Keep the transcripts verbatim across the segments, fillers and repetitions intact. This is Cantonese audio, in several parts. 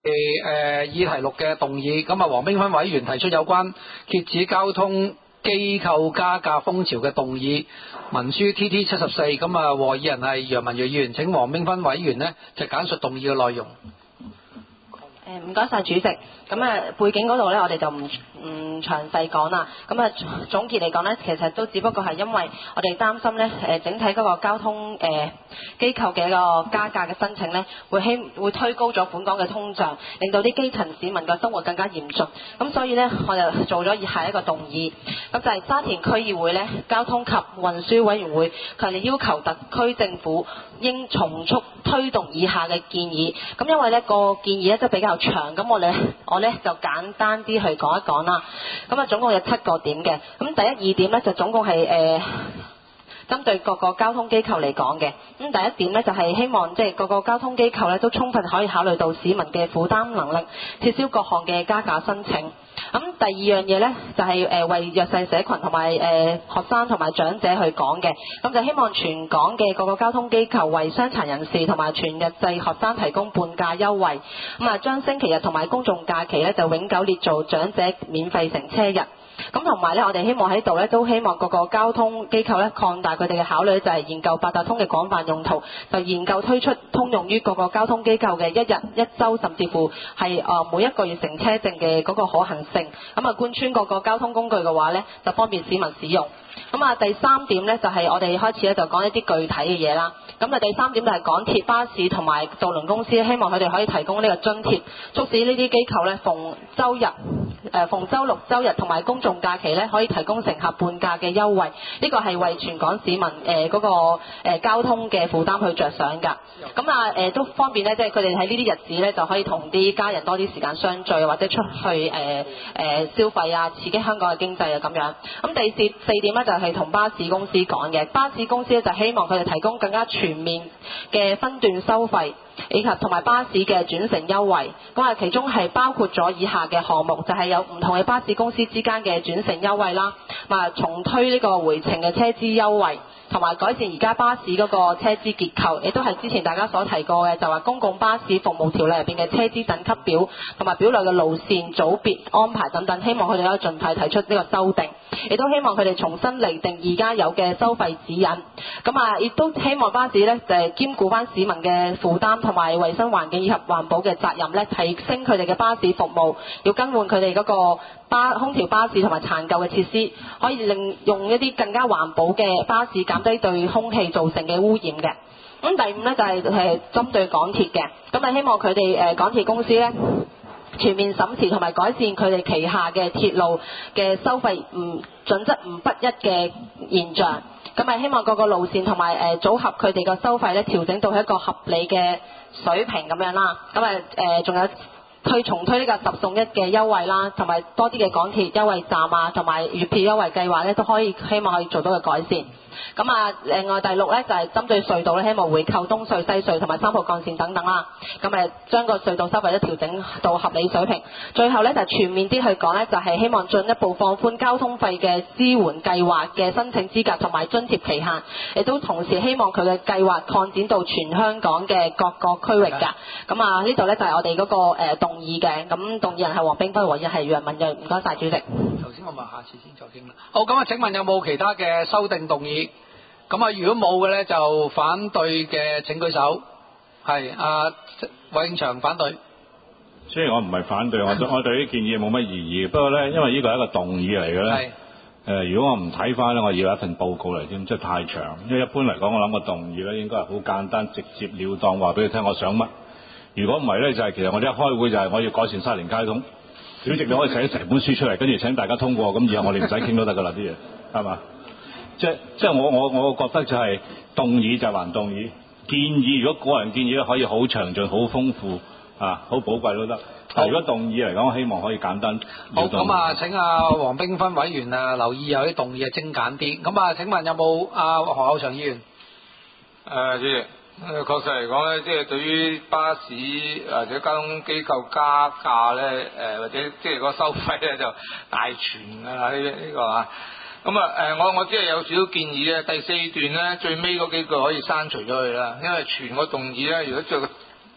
誒議題六嘅動議，咁啊黃冰芬委員提出有關遏止交通機構加價風潮嘅動議，文書 T T 七十四，咁啊和議人係楊文睿議員，請黃冰芬委員呢就簡述動議嘅內容。 誒唔該晒主席，咁啊背景嗰度咧，我哋就唔唔詳細講啦。咁啊總結嚟講咧，其實都只不過係因為我哋擔心咧，誒整體嗰個交通誒機構嘅一個加價嘅申請咧，會希會推高咗本港嘅通脹，令到啲基層市民嘅生活更加嚴峻。咁所以咧，我就做咗以下一個動議，咁就係沙田區議會咧交通及運輸委員會強烈要求特區政府應從速推動以下嘅建議。咁因為呢個建議咧都比較長，咁我哋我咧就簡單啲去講一講啦。咁啊總共有七個點嘅。咁第一二點咧就總共係誒、呃、針對各個交通機構嚟講嘅。咁第一點咧就係希望即係各個交通機構咧都充分可以考慮到市民嘅負擔能力，撤銷各項嘅加價申請。咁第二樣嘢呢，就係、是、誒為弱勢社群同埋誒學生同埋長者去講嘅，咁就希望全港嘅各個交通機構為傷殘人士同埋全日制學生提供半價優惠，咁啊將星期日同埋公眾假期呢，就永久列做長者免費乘車日。咁同埋咧，我哋希望喺度咧，都希望各個交通機構咧擴大佢哋嘅考慮，就係研究八達通嘅廣泛用途，就研究推出通用於各個交通機構嘅一日、一週，甚至乎係誒每一個月乘車證嘅嗰個可行性。咁啊，貫穿各個交通工具嘅話咧，就方便市民使用。咁啊，第三點咧就係、是、我哋開始咧就講一啲具體嘅嘢啦。咁啊，第三點就係港鐵、巴士同埋渡輪公司，希望佢哋可以提供呢個津貼，促使呢啲機構咧逢週日、誒逢週六、週日同埋公眾假期咧可以提供乘客半價嘅優惠。呢個係為全港市民誒嗰、呃那個、呃、交通嘅負擔去着想㗎。咁啊誒都方便咧，即係佢哋喺呢啲日子咧就可以同啲家人多啲時間相聚，或者出去誒誒、呃呃、消費啊，刺激香港嘅經濟啊咁樣。咁第四四點咧就係同巴士公司講嘅，巴士公司咧就希望佢哋提供更加全面嘅分段收費，以及同埋巴士嘅轉乘優惠。咁啊，其中係包括咗以下嘅項目，就係、是、有唔同嘅巴士公司之間嘅轉乘優惠啦，啊重推呢個回程嘅車資優惠，同埋改善而家巴士嗰個車資結構，亦都係之前大家所提過嘅，就話公共巴士服務條例入邊嘅車資等級表同埋表內嘅路線組別安排等等，希望佢哋可以盡快提出呢個修訂，亦都希望佢哋重新釐定而家有嘅收費指引。咁啊，亦都希望巴士咧就係兼顧翻市民嘅負擔同埋衛生環境以及環保嘅責任咧，提升佢哋嘅巴士服務，要更換佢哋嗰個巴空調巴士同埋殘舊嘅設施，可以令用一啲更加環保嘅巴士減低對空氣造成嘅污染嘅。咁第五咧就係係針對港鐵嘅，咁啊希望佢哋誒港鐵公司咧全面審視同埋改善佢哋旗下嘅鐵路嘅收費唔準則唔不一嘅現象。咁啊希望各個路線同埋誒組合佢哋個收費咧調整到一個合理嘅水平咁樣啦。咁啊誒仲有推重推呢個十送一嘅優惠啦，同埋多啲嘅港鐵優惠站啊，同埋月票優惠計劃咧都可以希望可以做到嘅改善。咁啊，另外第六咧就係、是、針對隧道咧，希望回購東隧、西隧同埋三號幹線等等啦。咁誒將個隧道收費咧調整到合理水平。最後咧就全面啲去講咧，就係、是、希望進一步放寬交通費嘅支援計劃嘅申請資格同埋津貼期限，亦都同時希望佢嘅計劃擴展到全香港嘅各個區域㗎。咁啊呢度咧就係我哋嗰、那個誒、呃、動議嘅，咁動議人係黃冰芬，和議係楊文睿。唔該晒主席。 頭先我問下次先再傾啦。好，咁啊請問有冇其他嘅修訂動議？咁啊，如果冇嘅咧，就反對嘅請舉手。係阿韋永祥反對。 雖然我唔係反對，我對我對啲建議冇乜異議。不過咧，因為呢個係一個動議嚟嘅咧。係。誒、呃，如果我唔睇翻咧，我以為一份報告嚟添，即係太長。因為一般嚟講，我諗個動議咧應該係好簡單、直接了當，話俾你聽我想乜。如果唔係咧，就係、是、其實我哋一開會就係我要改善沙田交通。主席你可以寫成本書出嚟，跟住請大家通過，咁以後我哋唔使傾都得㗎啦啲嘢，係嘛？即即係我我我覺得就係動議就還動議，建議如果個人建議咧可以好詳盡、好豐富啊、好寶貴都得。但如果動議嚟講，我希望可以簡單。 好，咁啊請阿黃冰芬委員啊留意有啲動議啊精簡啲。咁啊請問有冇阿何厚祥議員？ 誒主席，誒確實嚟講咧，即係對於巴士或者交通機構加價咧，誒或者即係個收費咧就大全啊呢呢個啊。咁啊誒，我我只係有少少建議咧，第四段咧最尾嗰幾句可以刪除咗佢啦，因為全個動議咧，如果做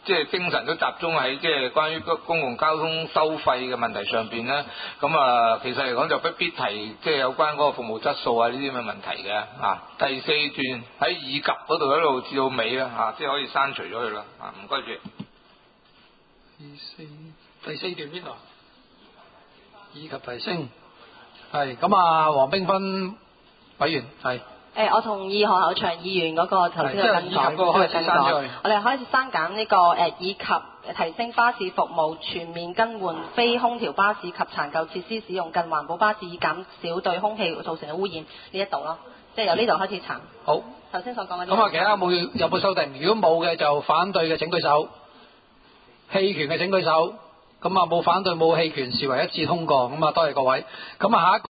即係精神都集中喺即係關於公共交通收費嘅問題上邊咧，咁啊其實嚟講就不必提即係有關嗰個服務質素啊呢啲咁嘅問題嘅啊。第四段喺以及嗰度一路至到尾啦嚇，即係可以刪除咗佢啦啊，唔該住。 第四第四段邊度？以及提升係咁啊，黃冰芬委員係。 誒，我同意何厚祥議員嗰個頭先嘅跟即係以及嗰個開始刪咗佢。 我哋開始刪減呢個誒，以及提升巴士服務，全面更換非空調巴士及殘舊設施，使用更環保巴士，以減少對空氣造成嘅污染呢一度咯。即係由呢度開始查。 好。 頭先所講嘅。 咁啊，其他有冇有冇修訂？如果冇嘅就反對嘅請舉手，棄權嘅請舉手。咁啊，冇反對冇棄權視為一致通過。咁啊，多謝各位。咁啊，下一個